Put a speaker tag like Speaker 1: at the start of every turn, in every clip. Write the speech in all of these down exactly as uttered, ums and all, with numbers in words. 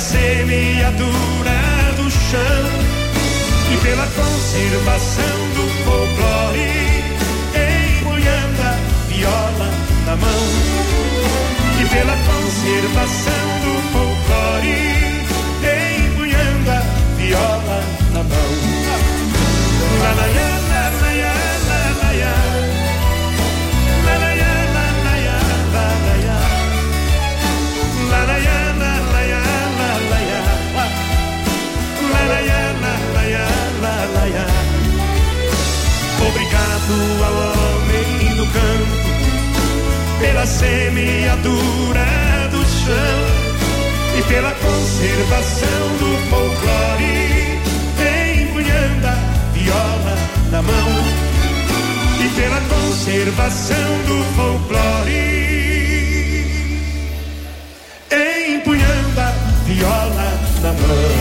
Speaker 1: semeadura do chão e pela conservação do folclore, empunhando a viola na mão. E pela conservação do folclore, empunhando a viola na mão. La la ya, la la ya, la la ya, la la ya, la la ya, la la ya, la la ya, la la ya, la la ya, la la ya, la la ya, la la ya. Obrigado ao homem do campo pela semeadura do chão e pela conservação do folclore, empunhando a viola na mão. E pela conservação do folclore, empunhando a viola na mão.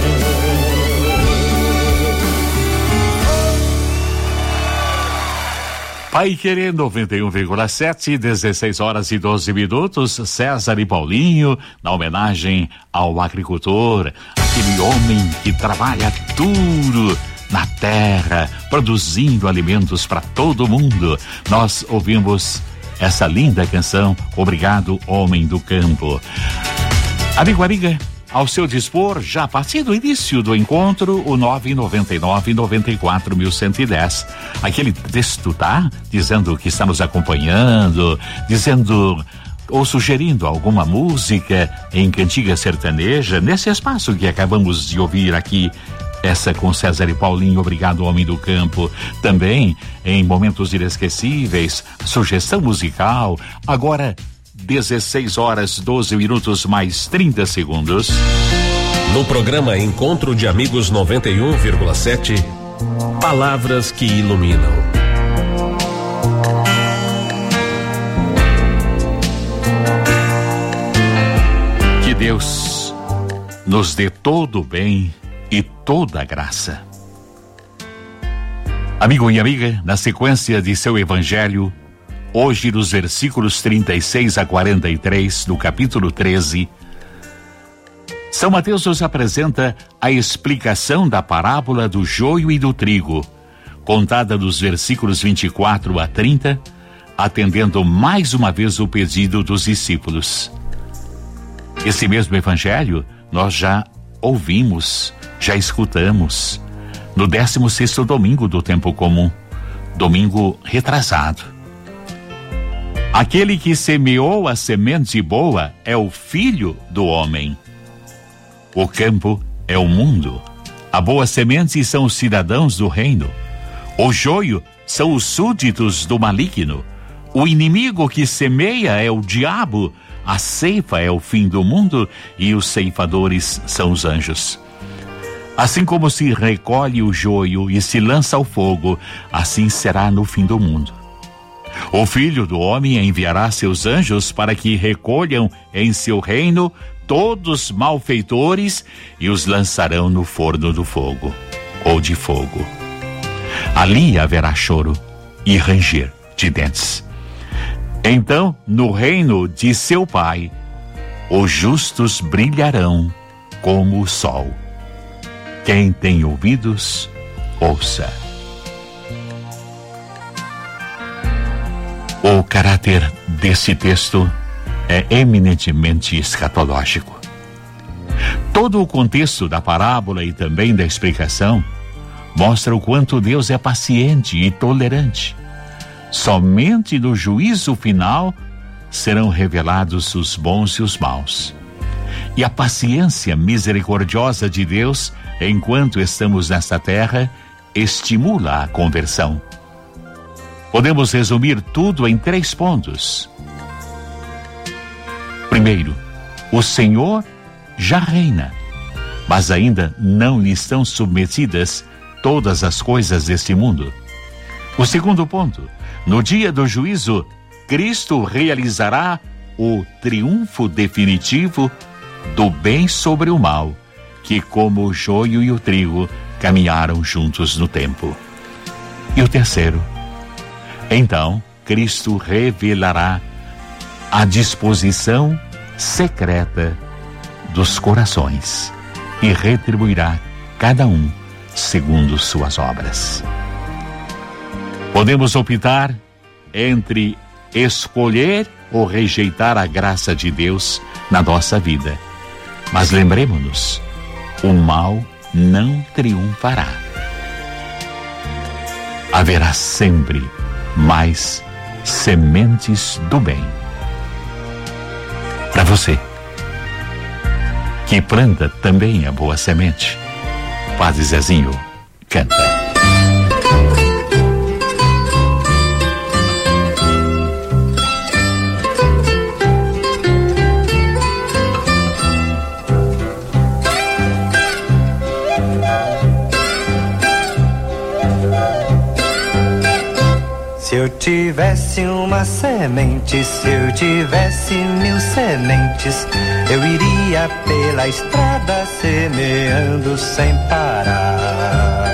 Speaker 2: Paiquerê noventa e um vírgula sete, dezesseis horas e doze minutos. César e Paulinho, na homenagem ao agricultor, aquele homem que trabalha duro na terra, produzindo alimentos para todo mundo. Nós ouvimos essa linda canção, Obrigado, Homem do Campo. Amigo, amiga, ao seu dispor, já a partir do início do encontro, o nove nove nove, nove quatro, um zero um zero. Aquele texto, tá? Dizendo que está nos acompanhando, dizendo ou sugerindo alguma música em cantiga sertaneja, nesse espaço que acabamos de ouvir aqui, essa com César e Paulinho, Obrigado, Homem do Campo. Também, em momentos inesquecíveis, sugestão musical. Agora, dezesseis horas, doze minutos mais trinta segundos.
Speaker 3: No programa Encontro de Amigos noventa e um vírgula sete, palavras que iluminam.
Speaker 2: Que Deus nos dê todo o bem e toda a graça. Amigo e amiga, na sequência de seu evangelho, hoje nos versículos trinta e seis a quarenta e três, do capítulo treze, São Mateus nos apresenta a explicação da parábola do joio e do trigo, contada dos versículos vinte e quatro a trinta, atendendo mais uma vez o pedido dos discípulos. Esse mesmo evangelho nós já ouvimos, já escutamos, no décimo sexto domingo do tempo comum, domingo retrasado. Aquele que semeou a semente boa é o Filho do Homem. O campo é o mundo. A boa semente são os cidadãos do reino. O joio são os súditos do maligno. O inimigo que semeia é o diabo. A ceifa é o fim do mundo e os ceifadores são os anjos. Assim como se recolhe o joio e se lança ao fogo, assim será no fim do mundo. O Filho do Homem enviará seus anjos para que recolham em seu reino todos os malfeitores e os lançarão no forno do fogo, ou de fogo. Ali haverá choro e ranger de dentes. Então, no reino de seu Pai, os justos brilharão como o sol. Quem tem ouvidos, ouça. O caráter desse texto é eminentemente escatológico. Todo o contexto da parábola e também da explicação mostra o quanto Deus é paciente e tolerante. Somente no juízo final serão revelados os bons e os maus. E a paciência misericordiosa de Deus, enquanto estamos nesta terra, estimula a conversão. Podemos resumir tudo em três pontos. Primeiro, o Senhor já reina, mas ainda não lhe estão submetidas todas as coisas deste mundo. O segundo ponto, no dia do juízo, Cristo realizará o triunfo definitivo do bem sobre o mal, que como o joio e o trigo caminharam juntos no tempo. E o terceiro, então Cristo revelará a disposição secreta dos corações e retribuirá cada um segundo suas obras. Podemos optar entre escolher ou rejeitar a graça de Deus na nossa vida, mas lembremos-nos, o mal não triunfará. Haverá sempre mais sementes do bem. Para você que planta também a boa semente, Padre Zezinho canta.
Speaker 4: Se eu tivesse uma semente, se eu tivesse mil sementes, eu iria pela estrada semeando sem parar.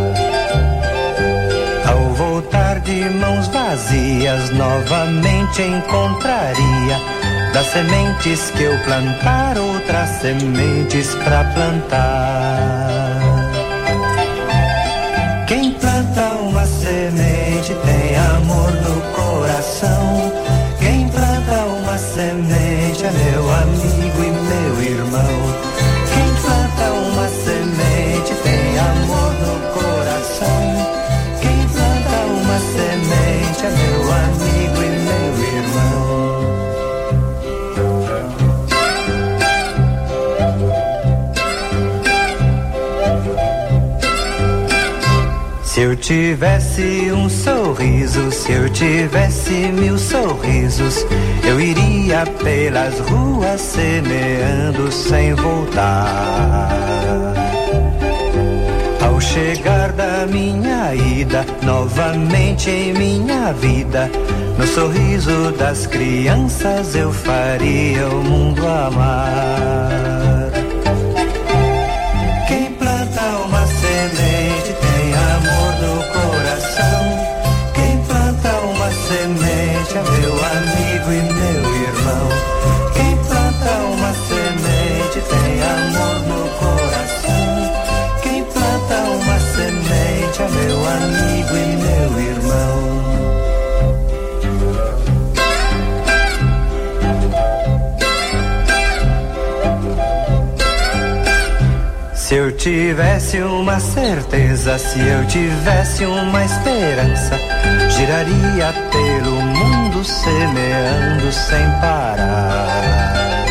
Speaker 4: Ao voltar de mãos vazias, novamente encontraria das sementes que eu plantar, outras sementes pra plantar. Quem planta uma semente tem amor no coração. Quem planta uma semente é meu amigo e meu irmão. Quem planta uma semente tem amor no coração. Quem planta uma semente é meu amigo e meu irmão. Se eu tivesse um sorriso, se eu tivesse mil sorrisos, eu iria pelas ruas semeando sem voltar. Ao chegar da minha ida, novamente em minha vida, no sorriso das crianças eu faria o mundo amar. Quem planta uma semente tem amor no coração. Quem planta uma semente é meu amigo e meu irmão. Quem planta uma semente tem amor no coração. Quem planta uma semente é meu amigo e meu irmão. Se eu tivesse uma certeza, se eu tivesse uma esperança, giraria pelo mundo semeando sem parar.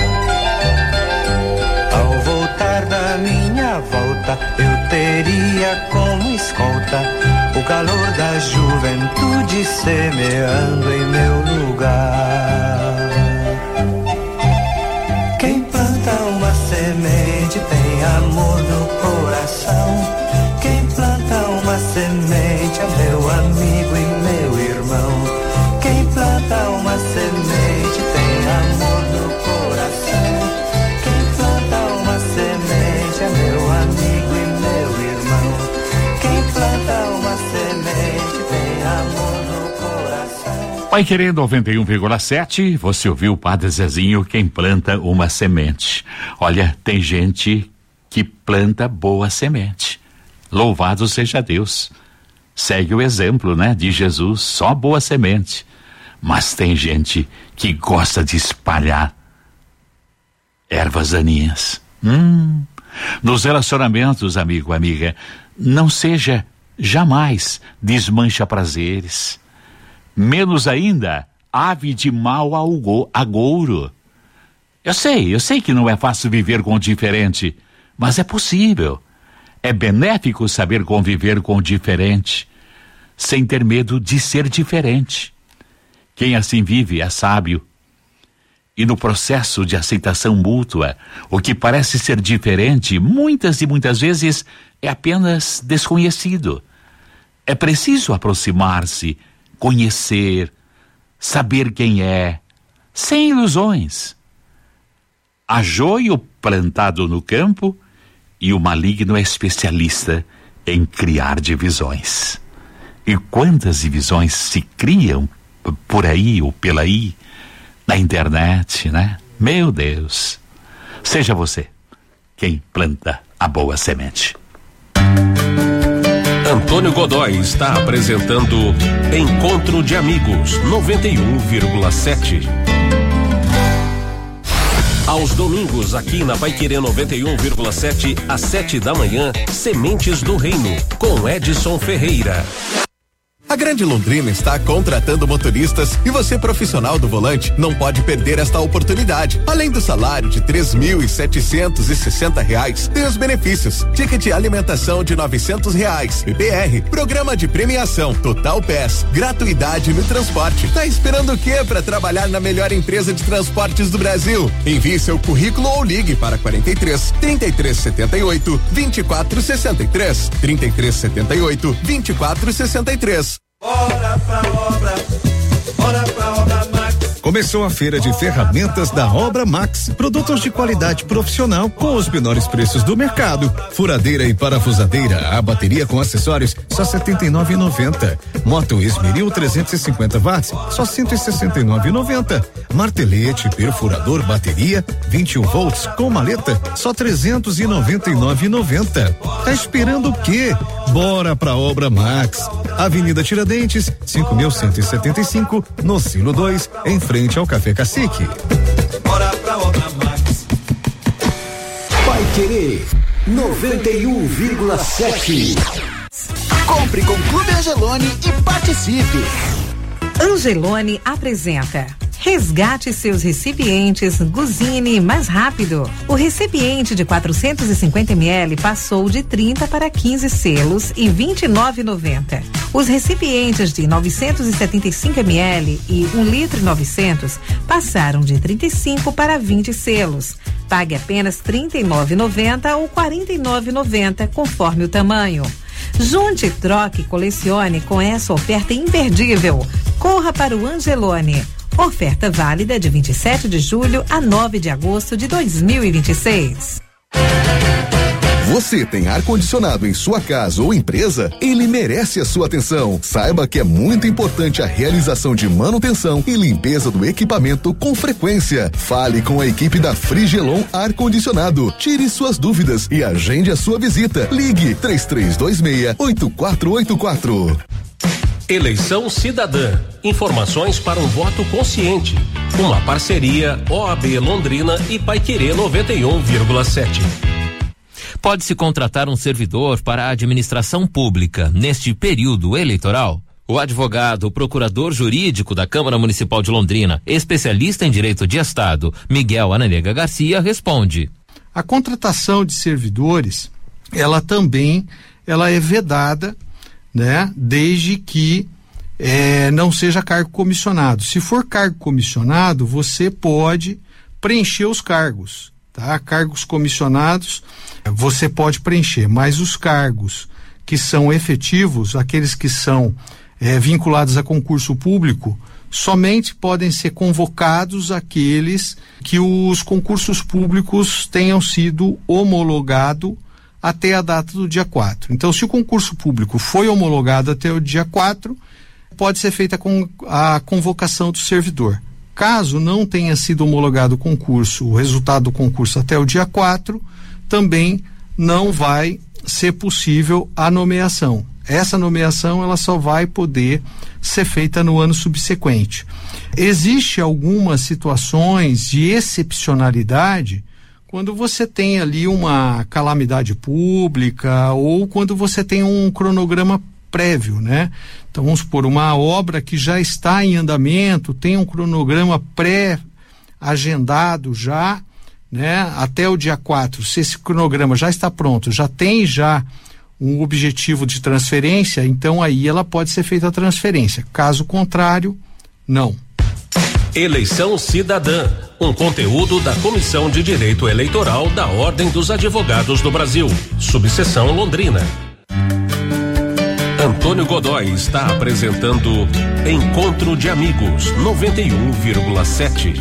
Speaker 4: Ao voltar da minha volta, eu teria como escolta o calor da juventude semeando em meu lugar. Quem planta uma semente tem amor no coração. Quem planta uma semente é meu amigo e meu irmão. Quem planta uma semente tem amor no coração. Quem planta uma semente é meu amigo e meu irmão. Quem planta uma semente tem amor no coração.
Speaker 2: Pai Querer noventa e um vírgula sete, você ouviu o Padre Zezinho, quem planta uma semente. Olha, tem gente que planta boa semente. Louvado seja Deus. Segue o exemplo, né, de Jesus, só boa semente. Mas tem gente que gosta de espalhar ervas daninhas. Hum, nos relacionamentos, amigo, amiga, não seja jamais desmancha prazeres. Menos ainda, ave de mau agouro. Eu sei, eu sei que não é fácil viver com o diferente, mas é possível. É benéfico saber conviver com o diferente, sem ter medo de ser diferente. Quem assim vive é sábio. E no processo de aceitação mútua, o que parece ser diferente, muitas e muitas vezes, é apenas desconhecido. É preciso aproximar-se, conhecer, saber quem é, sem ilusões. Há joio plantado no campo e o maligno é especialista em criar divisões. E quantas divisões se criam por aí ou pela aí, na internet, né? Meu Deus! Seja você quem planta a boa semente.
Speaker 3: Antônio Godoy está apresentando Encontro de Amigos noventa e um vírgula sete. Aos domingos, aqui na Paiquerê noventa e um vírgula sete, às sete da manhã, Sementes do Reino, com Edson Ferreira.
Speaker 5: A Grande Londrina está contratando motoristas e você, profissional do volante, não pode perder esta oportunidade. Além do salário de três mil e setecentos e sessenta reais, tem os benefícios: ticket alimentação de novecentos reais, P P R, programa de premiação, Total Pass, gratuidade no transporte. Tá esperando o quê para trabalhar na melhor empresa de transportes do Brasil? Envie seu currículo ou ligue para quarenta e três, trinta e três setenta e oito, vinte e quatro sessenta e três, trinta e três setenta e oito, vinte e quatro sessenta e três.
Speaker 1: Bora pra obra, bora pra obra Max.
Speaker 6: Começou a feira de ferramentas da Obra Max. Produtos de qualidade profissional com os menores preços do mercado. Furadeira e parafusadeira, a bateria com acessórios, só setenta e nove reais e noventa centavos. Moto Esmeril trezentos e cinquenta watts, só cento e sessenta e nove reais e noventa centavos. Martelete, perfurador, bateria, vinte e um volts com maleta, só trezentos e noventa e nove reais e noventa centavos. Tá esperando o quê? Bora pra Obra Max. Avenida Tiradentes, cinco mil cento e setenta e cinco, no Silo dois, em frente ao Café Cacique.
Speaker 1: Bora pra obra Max.
Speaker 7: Paiquerê noventa e um vírgula sete.
Speaker 8: Compre com Clube Angelone e participe.
Speaker 9: Angelone apresenta Resgate seus recipientes Guzini mais rápido. O recipiente de quatrocentos e cinquenta mililitros passou de trinta para quinze selos e vinte e nove reais e noventa centavos. Os recipientes de novecentos e setenta e cinco mililitros e um litro e novecentos passaram de trinta e cinco para vinte selos. Pague apenas trinta e nove reais e noventa centavos ou quarenta e nove reais e noventa centavos, conforme o tamanho. Junte, troque e colecione com essa oferta imperdível. Corra para o Angelone. Oferta válida de vinte e sete de julho a nove de agosto de dois mil e vinte e seis.
Speaker 5: Você tem ar-condicionado em sua casa ou empresa? Ele merece a sua atenção. Saiba que é muito importante a realização de manutenção e limpeza do equipamento com frequência. Fale com a equipe da Frigelon Ar-Condicionado. Tire suas dúvidas e agende a sua visita. Ligue três três dois seis, oito quatro oito quatro.
Speaker 3: Eleição Cidadã. Informações para um voto consciente. Uma parceria O A B Londrina e Paiquerê noventa e um vírgula sete.
Speaker 10: Pode-se contratar um servidor para a administração pública neste período eleitoral? O advogado, o procurador jurídico da Câmara Municipal de Londrina, especialista em direito de Estado, Miguel Analega Garcia, responde.
Speaker 11: A contratação de servidores, ela também, ela é vedada, né? Desde que é, não seja cargo comissionado. Se for cargo comissionado, você pode preencher os cargos, tá? Cargos comissionados, você pode preencher, mas os cargos que são efetivos, aqueles que são é, vinculados a concurso público, somente podem ser convocados aqueles que os concursos públicos tenham sido homologados até a data do dia quatro. Então, se o concurso público foi homologado até o dia quatro, pode ser feita com a convocação do servidor. Caso não tenha sido homologado o concurso, o resultado do concurso até o dia quatro, também não vai ser possível a nomeação. Essa nomeação ela só vai poder ser feita no ano subsequente. Existe algumas situações de excepcionalidade quando você tem ali uma calamidade pública ou quando você tem um cronograma prévio, né? Então vamos supor, uma obra que já está em andamento, tem um cronograma pré-agendado já, né? Até o dia quatro, se esse cronograma já está pronto, já tem já um objetivo de transferência, então aí ela pode ser feita a transferência. Caso contrário, não.
Speaker 3: Eleição Cidadã, um conteúdo da Comissão de Direito Eleitoral da Ordem dos Advogados do Brasil, subseção Londrina. Antônio Godoy está apresentando Encontro de Amigos noventa e um vírgula sete.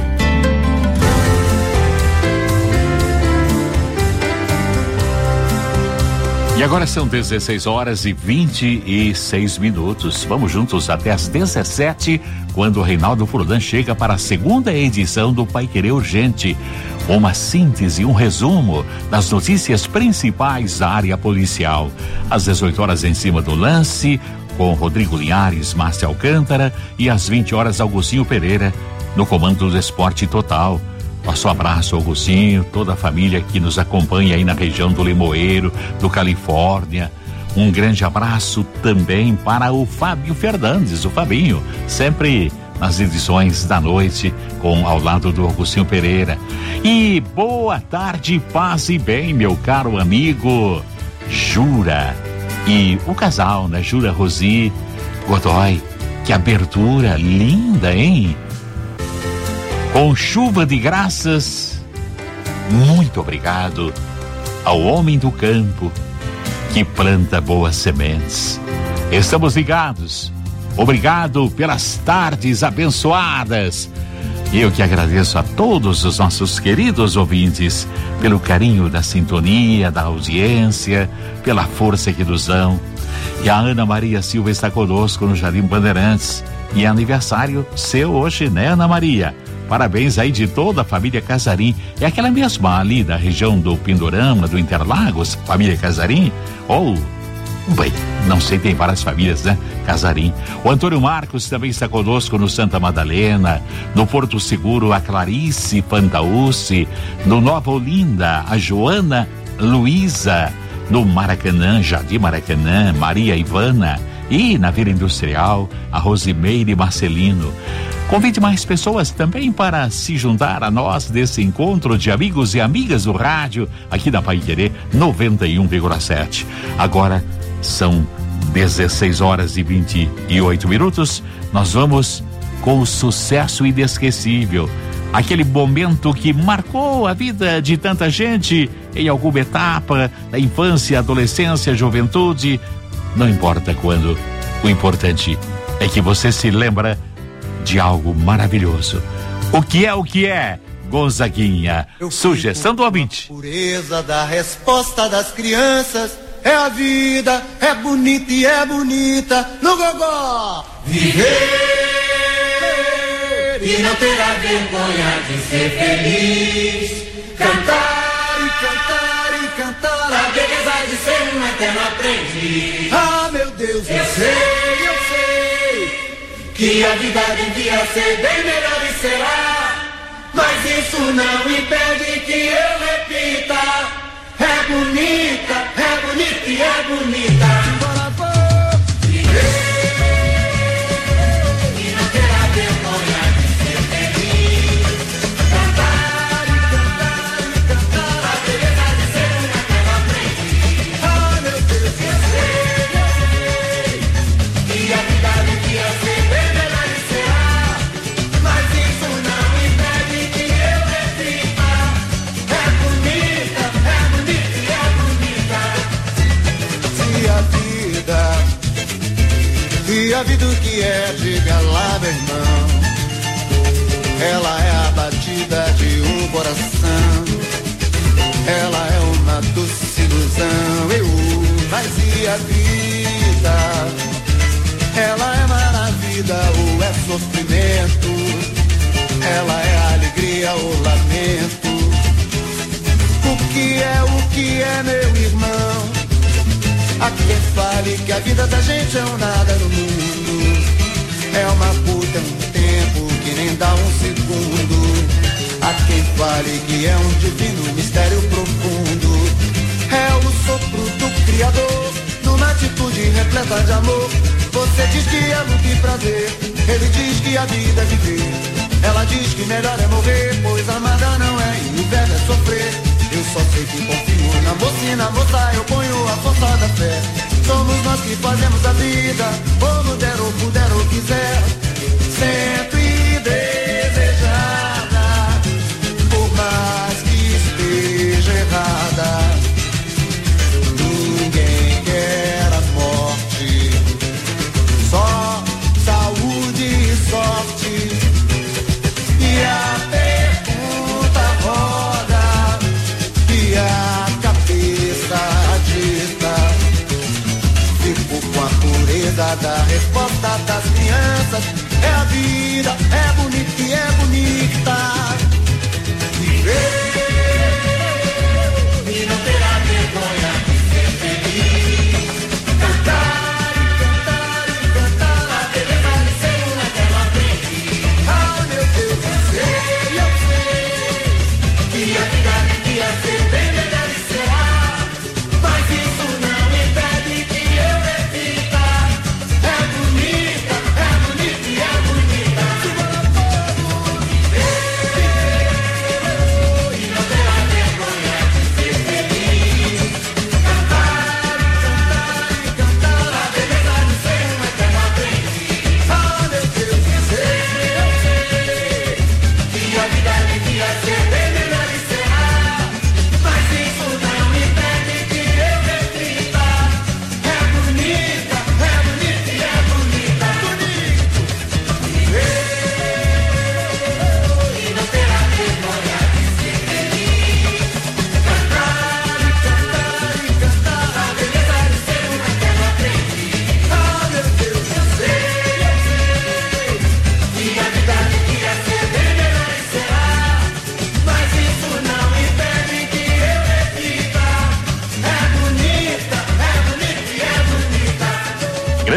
Speaker 2: E agora são dezesseis horas e vinte e seis minutos. Vamos juntos até às dezessete, quando o Reinaldo Furlan chega para a segunda edição do Paiquerê Urgente. uma síntese, um resumo das notícias principais da área policial. Às dezoito horas, Em Cima do Lance, com Rodrigo Linhares, Márcia Alcântara, e às vinte horas, Augustinho Pereira, no comando do Esporte Total. Nosso abraço, Augustinho, toda a família que nos acompanha aí na região do Limoeiro, do Califórnia. Um grande abraço também para o Fábio Fernandes, o Fabinho, sempre nas edições da noite, com ao lado do Augustinho Pereira. E boa tarde, paz e bem, meu caro amigo Jura e o casal, né? Jura Rosi Godoy. Que abertura linda, hein? Com chuva de graças. Muito obrigado ao homem do campo que planta boas sementes. Estamos ligados. Obrigado pelas tardes abençoadas. Eu que agradeço a todos os nossos queridos ouvintes pelo carinho da sintonia, da audiência, pela força que nos dão. E a Ana Maria Silva está conosco no Jardim Bandeirantes. E é aniversário seu hoje, né, Ana Maria? Parabéns aí de toda a família Casarim. É aquela mesma ali da região do Pindorama, do Interlagos, família Casarim? Ou, bem, não sei, tem várias famílias, né? Casarim. O Antônio Marcos também está conosco no Santa Madalena, no Porto Seguro, a Clarice Fantaúci, no Nova Olinda, a Joana Luísa, no Maracanã, Jardim Maracanã, Maria Ivana, e na Vila Industrial, a Rosimeire Marcelino. Convide mais pessoas também para se juntar a nós desse encontro de amigos e amigas do rádio, aqui na Paiquerê noventa e um vírgula sete. Agora são dezesseis horas e vinte e oito minutos. Nós vamos com o sucesso inesquecível. Aquele momento que marcou a vida de tanta gente em alguma etapa da infância, adolescência, juventude. Não importa quando, o importante é que você se lembra de algo maravilhoso. O que é o que é? Gonzaguinha, sugestão do ouvinte.
Speaker 12: A pureza da resposta das crianças é a vida, é bonita e é bonita no gogó. Viver e não terá vergonha de ser feliz. Cantar e cantar e cantar a beleza de ser um eterno aprendiz. Ah, meu Deus, eu, eu sei, eu sei que a vida devia ser bem melhor e será, mas isso não impede que eu repita. É bonita, é bonita e é bonita. Embora vou viver e não terá vergonha de ser feliz. Cantar e cantar e cantar a beleza de ser uma terra aprendiz. Ah, meu Deus, eu sei, eu sei que a vida devia ser bem melhor e será, mas isso não impede que eu repita. É bonita, é bonita e é bonita. Se a vida, se a vida o que é, diga lá, meu irmão. Ela é a batida de um coração, ela é uma doce ilusão. Eu, mas e a vida? Ela é maravilha ou é sofrimento? Ela é alegria ou lamento? O que é, o que é, meu irmão? Há quem fale que a vida da gente é um nada no mundo, é uma puta, um tempo que nem dá um segundo. Há quem fale que é um divino mistério profundo, é o sopro do Criador numa atitude repleta de amor. Você diz que é luta e prazer, ele diz que a vida é viver. Ela diz que melhor é morrer, pois amada não é e o verbo é sofrer. Eu só sei que confio na moça e na moça eu ponho a força da fé. Somos nós que fazemos a vida, como der ou puder ou quiser. Sempre desejada, por mais que esteja errada. Ninguém quer a morte, só saúde e sorte. E a pergunta roda e a cabeça agita. Fico com a pureza da resposta das crianças. É a vida, é bonita e é bonita. Viver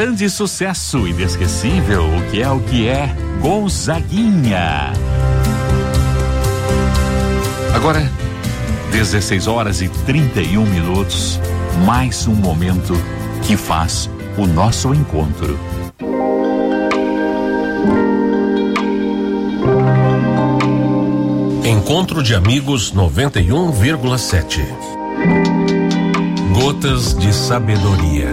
Speaker 2: grande sucesso inesquecível, o que é o que é Gonzaguinha. Agora, dezesseis horas e trinta e um minutos, mais um momento que faz o nosso encontro.
Speaker 3: Encontro de Amigos noventa e um vírgula sete. Gotas de Sabedoria.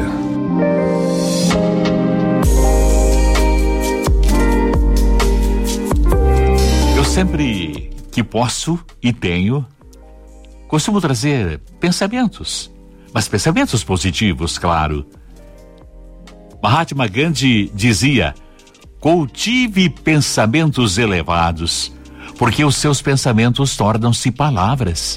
Speaker 2: Eu sempre que posso e tenho, costumo trazer pensamentos, mas pensamentos positivos, claro. Mahatma Gandhi dizia: cultive pensamentos elevados, porque os seus pensamentos tornam-se palavras.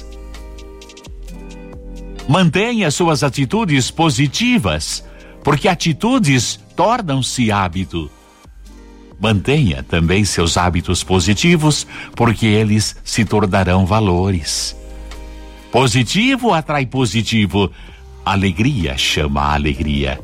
Speaker 2: Mantenha suas atitudes positivas, porque atitudes tornam-se hábito. Mantenha também seus hábitos positivos, porque eles se tornarão valores. Positivo atrai positivo, alegria chama alegria.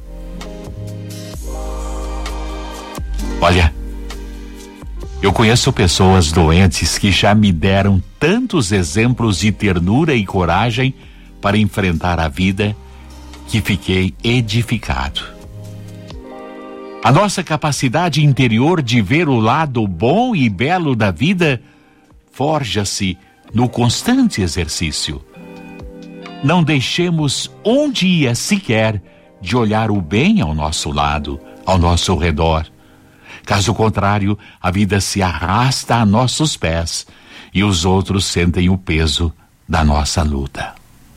Speaker 2: Olha, eu conheço pessoas doentes que já me deram tantos exemplos de ternura e coragem para enfrentar a vida que fiquei edificado. A nossa capacidade interior de ver o lado bom e belo da vida forja-se no constante exercício. Não deixemos um dia sequer de olhar o bem ao nosso lado, ao nosso redor. Caso contrário, a vida se arrasta a nossos pés e os outros sentem o peso da nossa luta.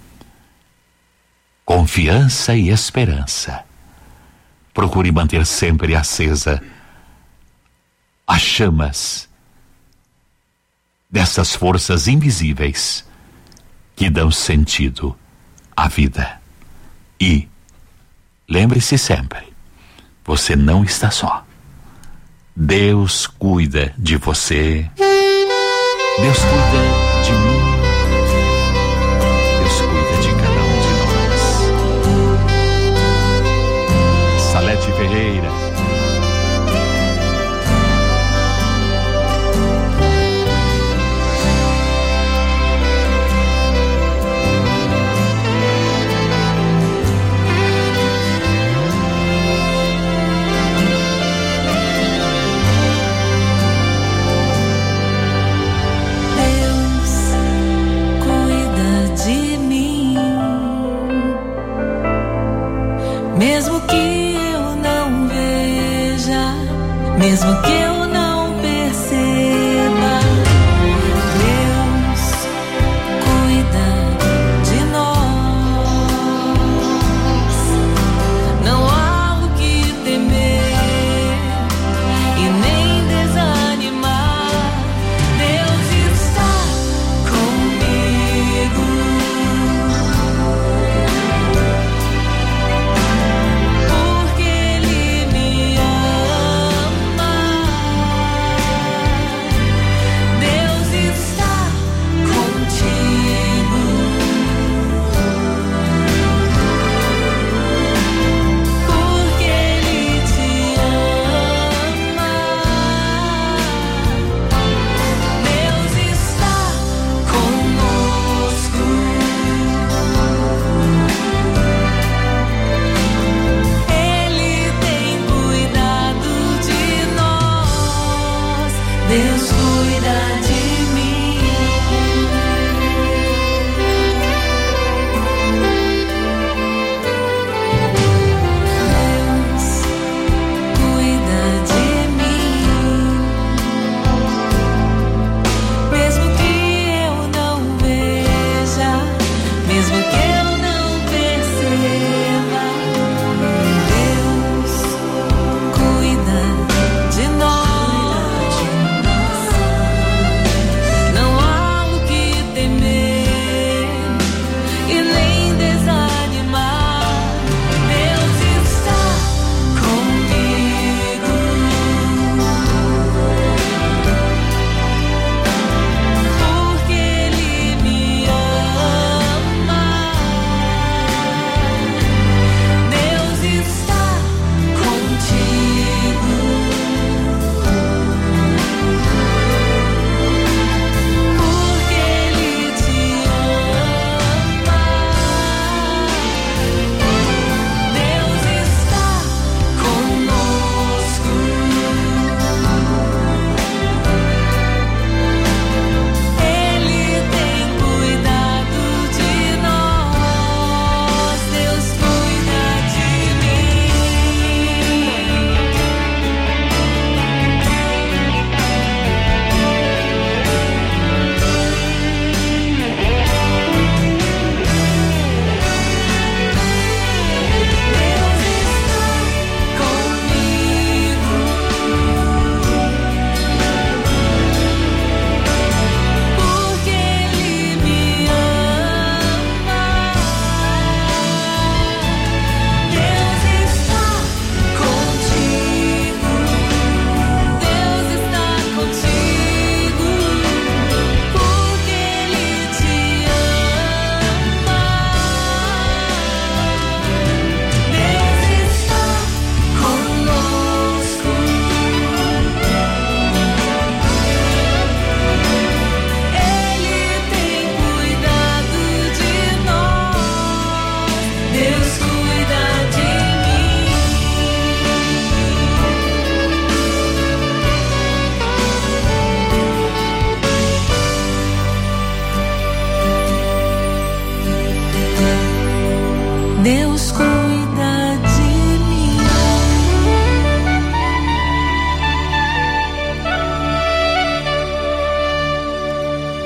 Speaker 2: Confiança e esperança. Procure manter sempre acesa as chamas dessas forças invisíveis que dão sentido à vida. E lembre-se sempre, você não está só. Deus cuida de você. Deus cuida de mim. Deus cuida de cada um de nós. Salete Ferreira.
Speaker 13: Mesmo que eu não veja, mesmo que eu não perceba, Deus cuida de nós. Não há o que temer e nem desanimar. Deus está comigo. Porque Ele me ama.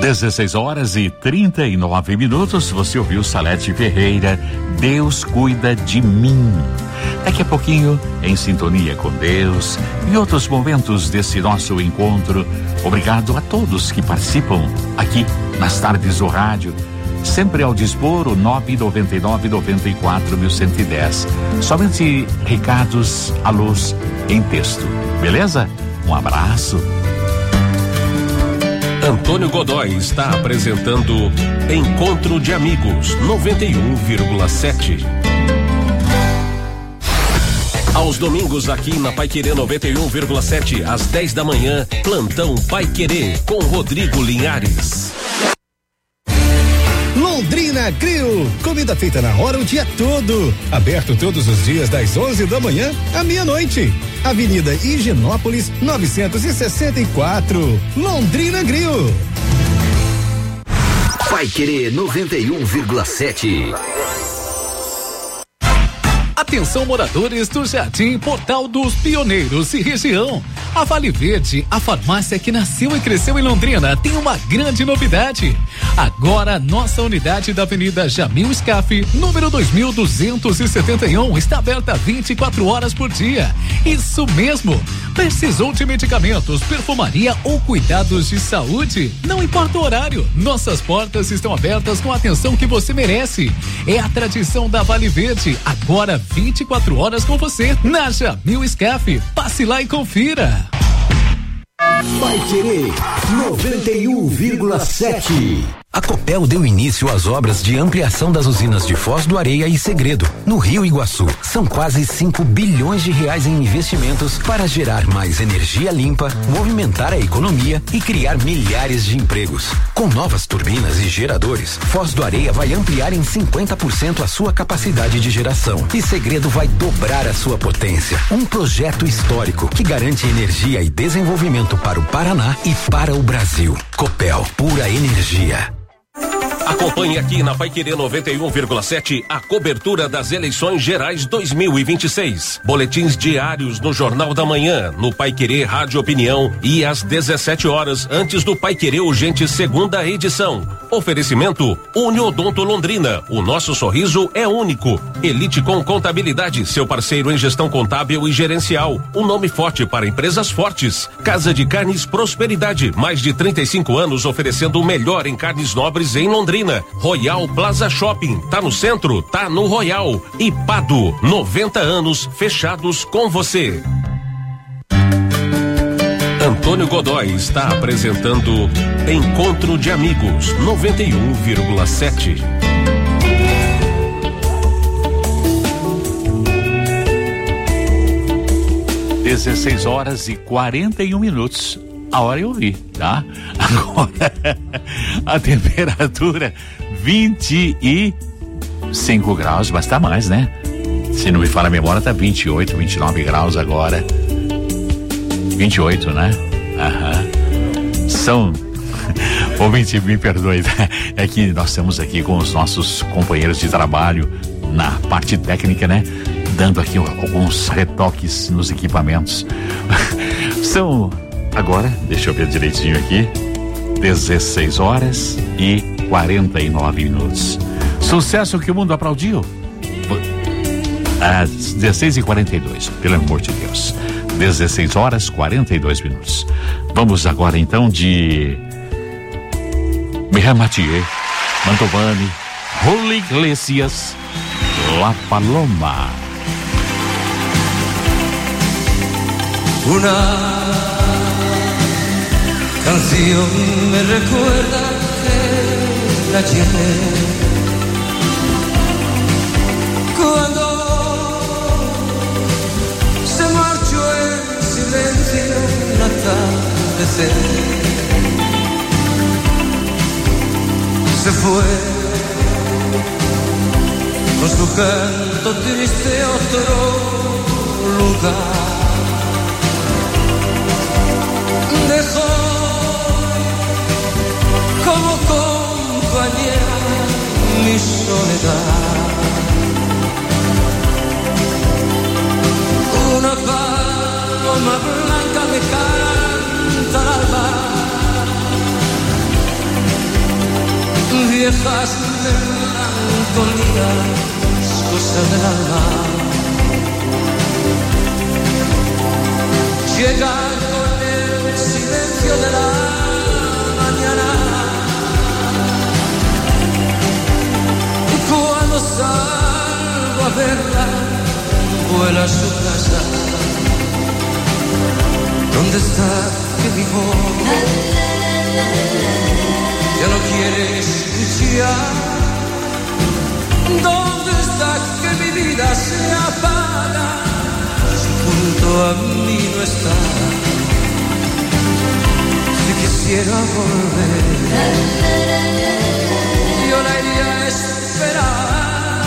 Speaker 2: dezesseis horas e trinta e nove minutos, você ouviu Salete Ferreira, Deus cuida de mim. Daqui a pouquinho, em sintonia com Deus e outros momentos desse nosso encontro, obrigado a todos que participam aqui nas tardes do rádio, sempre ao dispor o nove nove nove nove quatro um zero um zero. Somente recados à luz em texto, beleza? Um abraço.
Speaker 3: Antônio Godoy está apresentando Encontro de Amigos noventa e um vírgula sete. Aos domingos aqui na Paiquerê noventa e um vírgula sete, às dez da manhã, Plantão Paiquerê com Rodrigo Linhares.
Speaker 6: Londrina Grill, comida feita na hora o dia todo. Aberto todos os dias das onze da manhã à meia-noite. Avenida Higienópolis novecentos e sessenta e quatro. Londrina Grill.
Speaker 7: Paiquerê noventa e um vírgula sete.
Speaker 14: Atenção, moradores do Jardim Portal dos Pioneiros e região. A Vale Verde, a farmácia que nasceu e cresceu em Londrina, tem uma grande novidade. Agora, nossa unidade da Avenida Jamil Scaff, número dois mil duzentos e setenta e um, está aberta vinte e quatro horas por dia. Isso mesmo. Precisou de medicamentos, perfumaria ou cuidados de saúde? Não importa o horário, nossas portas estão abertas com a atenção que você merece. É a tradição da Vale Verde, agora vinte e quatro horas com você, na Jamil Scaff. Passe lá e confira.
Speaker 7: Paiquerê noventa e um vírgula sete.
Speaker 15: A Copel deu início às obras de ampliação das usinas de Foz do Areia e Segredo, no Rio Iguaçu. São quase cinco bilhões de reais em investimentos para gerar mais energia limpa, movimentar a economia e criar milhares de empregos. Com novas turbinas e geradores, Foz do Areia vai ampliar em cinquenta por cento a sua capacidade de geração e Segredo vai dobrar a sua potência. Um projeto histórico que garante energia e desenvolvimento para o Paraná e para o Brasil. Copel, pura energia.
Speaker 3: Acompanhe aqui na Paiquerê noventa e um vírgula sete a cobertura das eleições gerais dois mil e vinte e seis. Boletins diários no Jornal da Manhã, no Paiquerê Rádio Opinião e às dezessete horas antes do Paiquerê Urgente segunda edição. Oferecimento Uniodonto Londrina. O nosso sorriso é único. Elite com Contabilidade, seu parceiro em gestão contábil e gerencial. Um nome forte para empresas fortes. Casa de Carnes Prosperidade. Mais de trinta e cinco anos oferecendo o melhor em carnes nobres em Londrina. Royal Plaza Shopping, tá no centro, tá no Royal. E Pado, noventa anos fechados com você. Antônio Godoy está apresentando Encontro de Amigos noventa e um vírgula sete.
Speaker 2: dezesseis horas e quarenta e um minutos. A hora eu vi, tá? Agora, a temperatura vinte e cinco graus, mas tá mais, né? Se não me falha a memória, tá vinte e oito, vinte e nove graus agora. vinte e oito, né? Aham. São. Ouvinte, me perdoe, é que nós estamos aqui com os nossos companheiros de trabalho na parte técnica, né? Dando aqui alguns retoques nos equipamentos. São. Agora, deixa eu ver direitinho aqui, dezesseis horas e quarenta e nove minutos. Sucesso que o mundo aplaudiu. Às dezesseis e quarenta e dois, pelo amor de Deus. dezesseis horas e quarenta e dois minutos. Vamos agora então de Mireille Mathieu, Mantovani, Julio Iglesias, La Paloma.
Speaker 12: Una canción me recuerda que ayer, cuando se marchó en silencio un atardecer, se fue con su canto triste a otro lugar. Dejó como compañera mi soledad, una paloma blanca me canta al alba,
Speaker 16: viejas melancolías, cosas del alma. Llega con el silencio de la mañana, y cuando salgo a verla, vuela a su casa. ¿Dónde está que mi voz ya no quiere escuchar? ¿Dónde está que mi vida se apaga si junto a mí no está? Si quisiera volver, yo la iría a esperar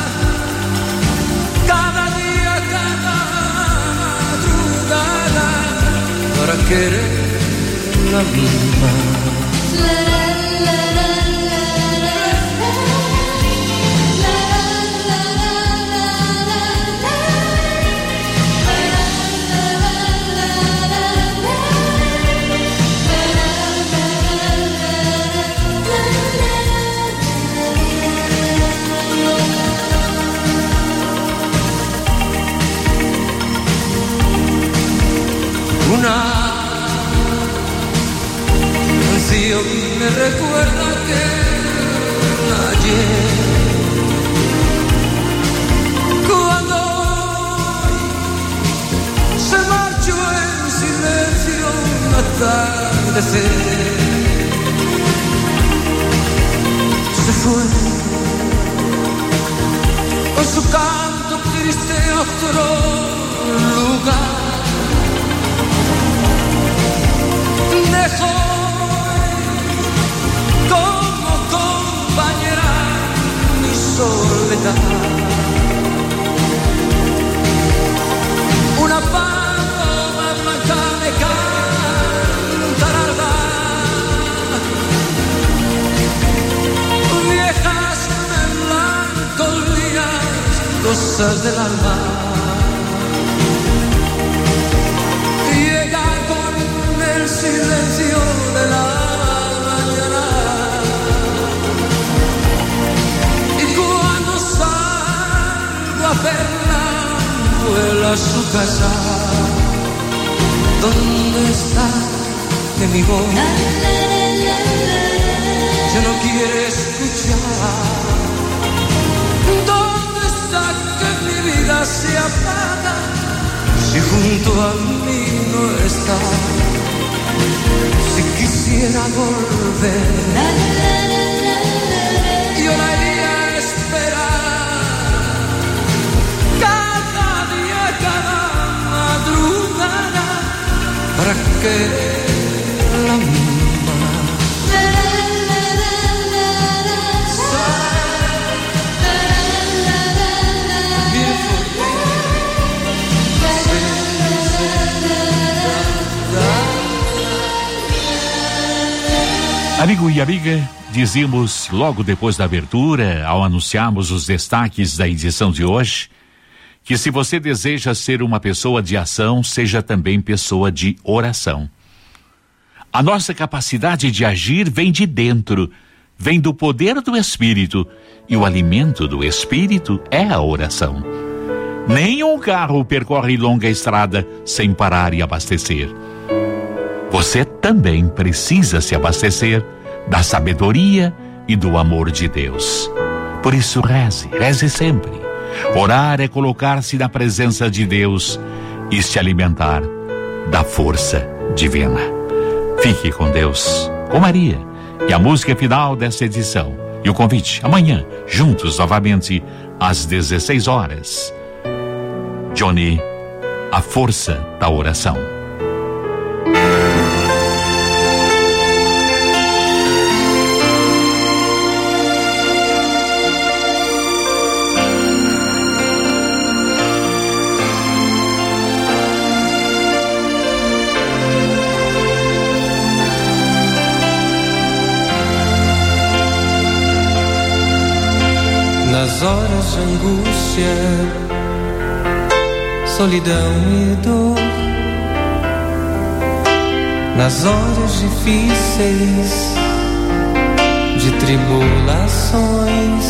Speaker 16: cada día, cada madrugada, para quererla más. Una canción me recuerda que ayer, cuando se marchó en silencio un atardecer, se fue con su canto triste a otro lugar. Dejó como compañera mi soledad. Una paloma blanca me canta al alba. Viejas melancolías, cosas del alma. El silencio de la mañana, y cuando salgo a verla, vuela a su casa. ¿Dónde está que mi voz ya no quiere escuchar? ¿Dónde está que mi vida se apaga si junto a mí no está? Si quisiera volver, yo la iría a esperar cada día, cada madrugada, para quererla más.
Speaker 2: Amigo e amiga, dizíamos logo depois da abertura, ao anunciarmos os destaques da edição de hoje, que se você deseja ser uma pessoa de ação, seja também pessoa de oração. A nossa capacidade de agir vem de dentro, vem do poder do Espírito, e o alimento do Espírito é a oração. Nenhum carro percorre longa estrada sem parar e abastecer. Você também precisa se abastecer da sabedoria e do amor de Deus. Por isso reze, reze sempre. Orar é colocar-se na presença de Deus e se alimentar da força divina. Fique com Deus, com Maria, e a música final dessa edição. E o convite, amanhã, juntos novamente, às dezesseis horas. Johnny, a força da oração.
Speaker 16: Nas horas de angústia, solidão e dor, nas horas difíceis de tribulações.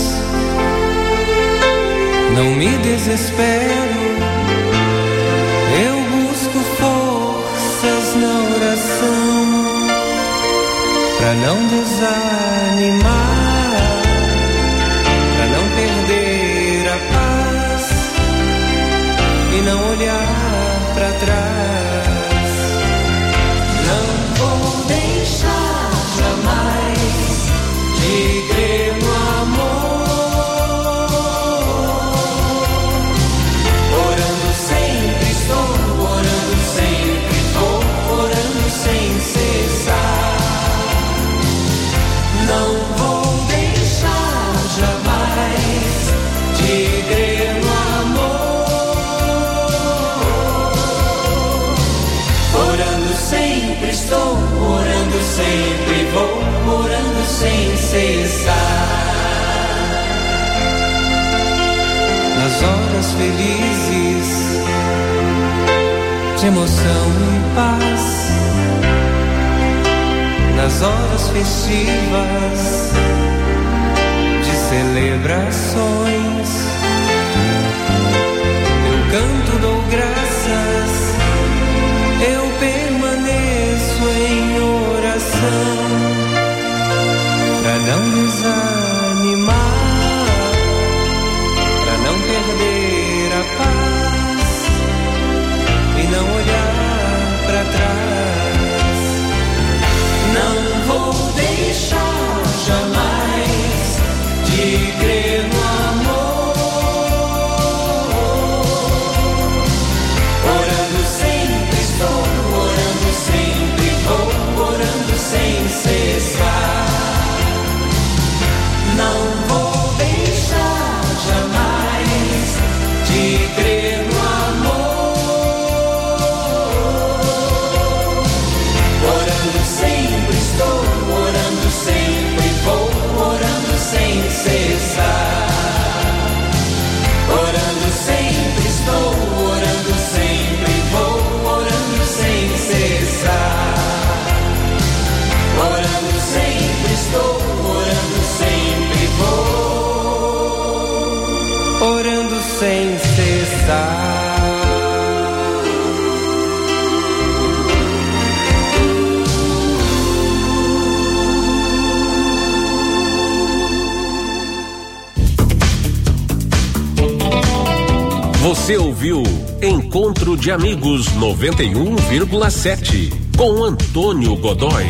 Speaker 16: Não me desespero, eu busco forças na oração pra não desanimar, pra não perder a paz e não olhar pra trás. Não vou deixar jamais de crer no amor. Orando sempre estou, orando sempre vou, orando sem cessar. Não vou deixar jamais de crer no amor. Orando sempre estou, orando sempre vou, orando sem cessar. Nas horas felizes de emoção e paz, nas horas festivas de celebrações, eu canto, dou graças, eu permaneço em oração pra não desanimar, pra não perder a paz e não olhar pra trás. Não vou deixar jamais de crer no amor. Orando sempre estou, orando sempre vou, orando sem cessar. Não vou deixar jamais de crer no amor. Orando sempre estou, orando sempre vou, orando sem cessar. Orando sempre estou, orando sempre vou, orando sem cessar. Orando sempre estou, orando sempre vou, orando sem cessar.
Speaker 3: Você ouviu Encontro de Amigos noventa e um vírgula sete com Antônio Godoy.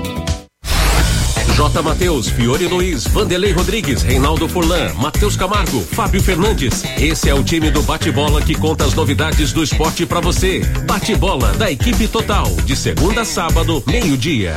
Speaker 3: J. Mateus, Fiore Luiz, Vanderlei Rodrigues, Reinaldo Furlan, Matheus Camargo, Fábio Fernandes. Esse é o time do Bate-Bola que conta as novidades do esporte pra você. Bate-Bola da equipe total, de segunda a sábado, meio-dia.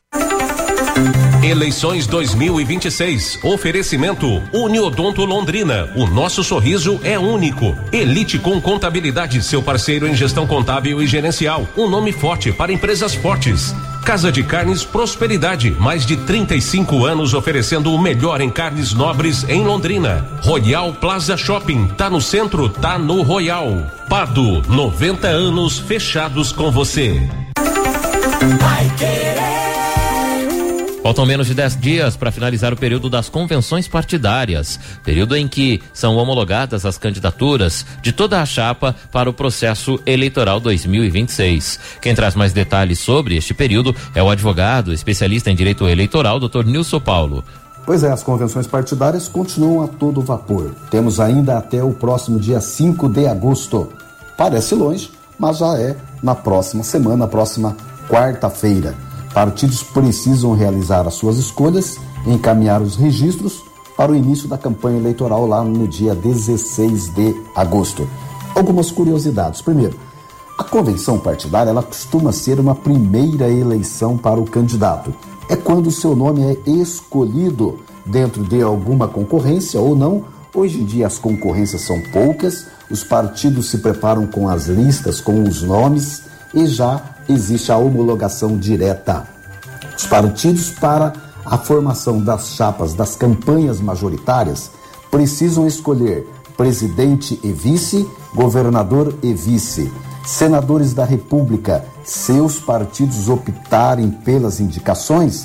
Speaker 3: Eleições dois mil e vinte e seis. Oferecimento Uniodonto Londrina. O nosso sorriso é único. Elite com Contabilidade, seu parceiro em gestão contábil e gerencial. Um nome forte para empresas fortes. Casa de Carnes Prosperidade, mais de trinta e cinco anos oferecendo o melhor em carnes nobres em Londrina. Royal Plaza Shopping, tá no centro, tá no Royal. Pado, noventa anos fechados com você.
Speaker 12: Vai querer.
Speaker 10: Faltam menos de dez dias para finalizar o período das convenções partidárias, período em que são homologadas as candidaturas de toda a chapa para o processo eleitoral dois mil e vinte e seis. Quem traz mais detalhes sobre este período é o advogado, especialista em direito eleitoral, doutor Nilson Paulo.
Speaker 17: Pois é, as convenções partidárias continuam a todo vapor. Temos ainda até o próximo dia cinco de agosto. Parece longe, mas já é na próxima semana, próxima quarta-feira. Partidos precisam realizar as suas escolhas, encaminhar os registros para o início da campanha eleitoral lá no dia dezesseis de agosto. Algumas curiosidades. Primeiro, a convenção partidária ela costuma ser uma primeira eleição para o candidato. É quando o seu nome é escolhido dentro de alguma concorrência ou não. Hoje em dia as concorrências são poucas, os partidos se preparam com as listas, com os nomes e já existe a homologação direta. Os partidos, para a formação das chapas das campanhas majoritárias, precisam escolher presidente e vice, governador e vice, senadores da República. Se os partidos optarem pelas indicações,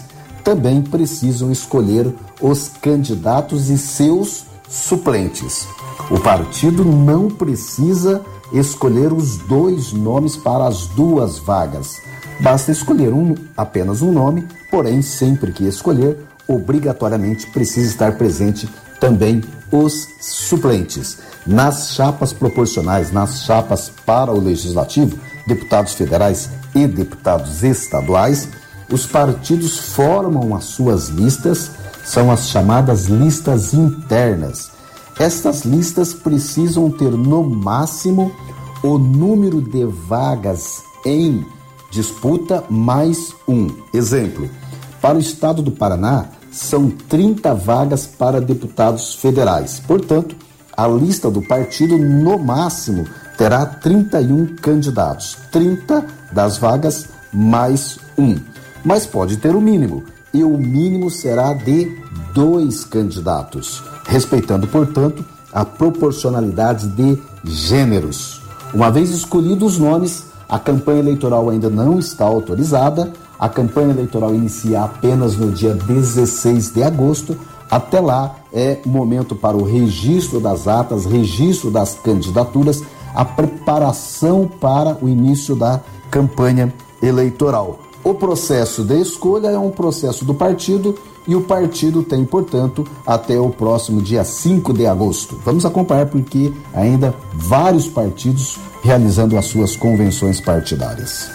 Speaker 17: também precisam escolher os candidatos e seus suplentes. O partido não precisa escolher os dois nomes para as duas vagas. Basta escolher um, apenas um nome, porém, sempre que escolher, obrigatoriamente precisa estar presente também os suplentes. Nas chapas proporcionais, nas chapas para o Legislativo, deputados federais e deputados estaduais, os partidos formam as suas listas, são as chamadas listas internas. Estas listas precisam ter no máximo o número de vagas em disputa mais um. Exemplo, para o estado do Paraná, são trinta vagas para deputados federais. Portanto, a lista do partido, no máximo, terá trinta e um candidatos. trinta das vagas mais um. Mas pode ter o mínimo, e o mínimo será de dois candidatos, respeitando, portanto, a proporcionalidade de gêneros. Uma vez escolhidos os nomes, a campanha eleitoral ainda não está autorizada. A campanha eleitoral inicia apenas no dia dezesseis de agosto. Até lá é momento para o registro das atas, registro das candidaturas, a preparação para o início da campanha eleitoral. O processo de escolha é um processo do partido e o partido tem, portanto, até o próximo dia cinco de agosto. Vamos acompanhar porque ainda vários partidos realizando as suas convenções partidárias.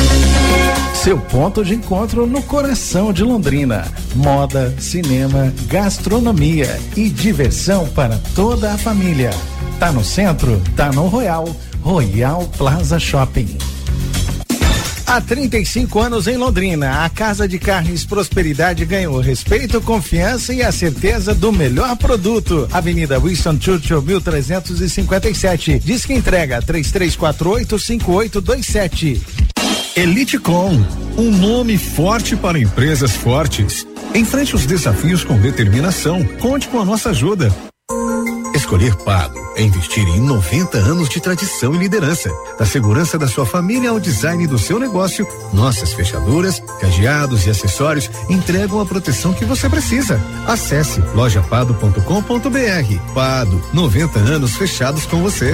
Speaker 6: Seu ponto de encontro no coração de Londrina. Moda, cinema, gastronomia e diversão para toda a família. Tá no centro? Tá no Royal. Royal Plaza Shopping. Há trinta e cinco anos em Londrina, a Casa de Carnes Prosperidade ganhou respeito, confiança e a certeza do melhor produto. Avenida Winston Churchill, mil trezentos e cinquenta e sete. Diz que entrega três três quatro oito, cinco oito dois sete.
Speaker 18: Elitecom, um nome forte para empresas fortes. Enfrente os desafios com determinação. Conte com a nossa ajuda. Escolher Pago é investir em noventa anos de tradição e liderança. Da segurança da sua família ao design do seu negócio, nossas fechaduras, cadeados e acessórios entregam a proteção que você precisa. Acesse loja pado ponto com ponto br. Pado, noventa anos fechados com você.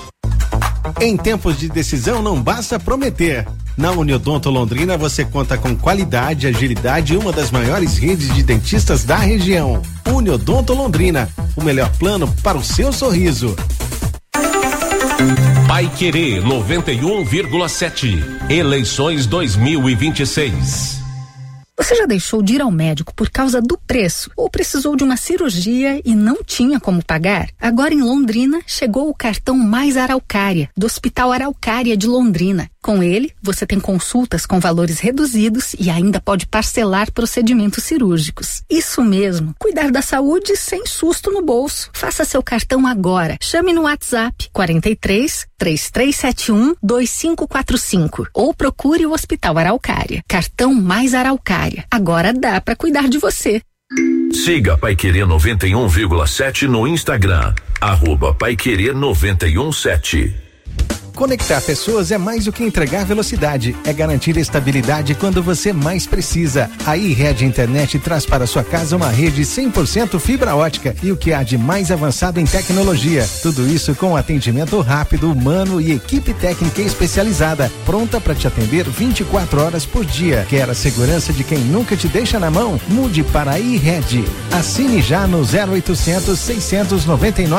Speaker 19: Em tempos de decisão não basta prometer. Na Uniodonto Londrina você conta com qualidade, agilidade e uma das maiores redes de dentistas da região. Uniodonto Londrina, o melhor plano para o seu sorriso.
Speaker 3: Paiquerê noventa e um vírgula sete. Eleições dois mil e vinte e seis.
Speaker 20: Você já deixou de ir ao médico por causa do preço ou precisou de uma cirurgia e não tinha como pagar? Agora em Londrina chegou o cartão Mais Araucária, do Hospital Araucária de Londrina. Com ele, você tem consultas com valores reduzidos e ainda pode parcelar procedimentos cirúrgicos. Isso mesmo, cuidar da saúde sem susto no bolso. Faça seu cartão agora. Chame no WhatsApp quarenta e três, três três sete um, dois cinco quatro cinco ou procure o Hospital Araucária. Cartão Mais Araucária. Agora dá para cuidar de você.
Speaker 21: Siga Paiquerê noventa e um vírgula sete no Instagram. Arroba Paiquerê noventa e um sete.
Speaker 19: Conectar pessoas é mais do que entregar velocidade, é garantir estabilidade quando você mais precisa. A iRede Internet traz para sua casa uma rede cem por cento fibra ótica e o que há de mais avançado em tecnologia. Tudo isso com atendimento rápido, humano e equipe técnica especializada, pronta para te atender vinte e quatro horas por dia. Quer a segurança de quem nunca te deixa na mão? Mude para a iRede. Assine já no zero oitocentos, seiscentos e noventa e nove